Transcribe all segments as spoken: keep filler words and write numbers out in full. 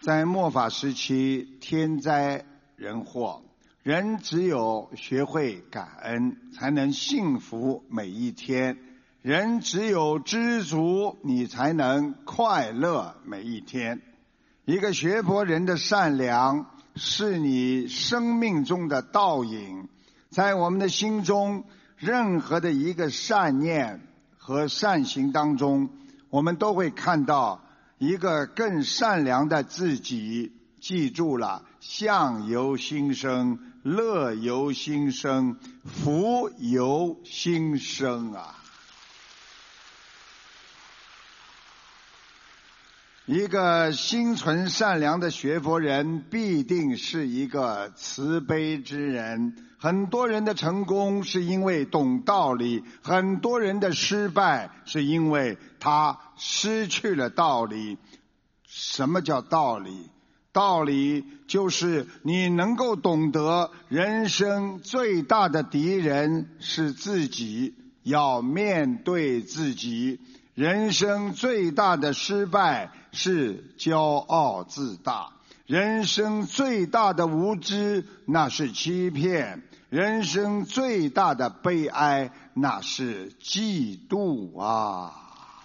在末法时期，天灾人祸，人只有学会感恩，才能幸福每一天。人只有知足，你才能快乐每一天。一个学佛人的善良，是你生命中的倒影。在我们的心中，任何的一个善念和善行当中，我们都会看到一个更善良的自己。记住了，相由心生，乐由心生，福由心生啊！一个心存善良的学佛人，必定是一个慈悲之人。很多人的成功是因为懂道理，很多人的失败是因为他失去了道理。什么叫道理？道理就是你能够懂得人生最大的敌人是自己，要面对自己。人生最大的失败是骄傲自大，人生最大的无知那是欺骗，人生最大的悲哀那是嫉妒啊！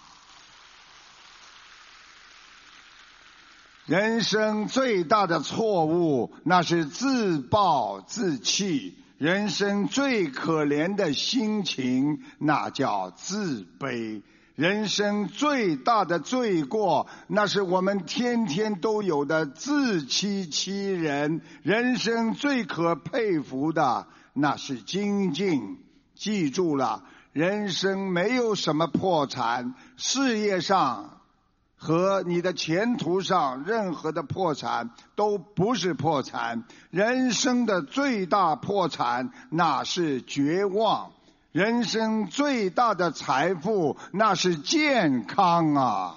人生最大的错误那是自暴自弃，人生最可怜的心情那叫自卑。人生最大的罪过，那是我们天天都有的自欺欺人。人生最可佩服的，那是精进。记住了，人生没有什么破产，事业上和你的前途上任何的破产都不是破产。人生的最大破产，那是绝望。人生最大的财富，那是健康啊！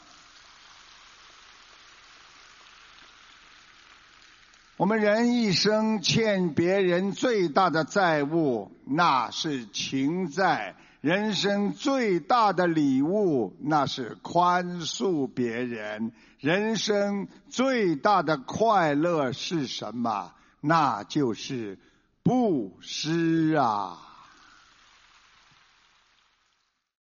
我们人一生欠别人最大的债务，那是情债。人生最大的礼物，那是宽恕别人。人生最大的快乐是什么？那就是布施啊！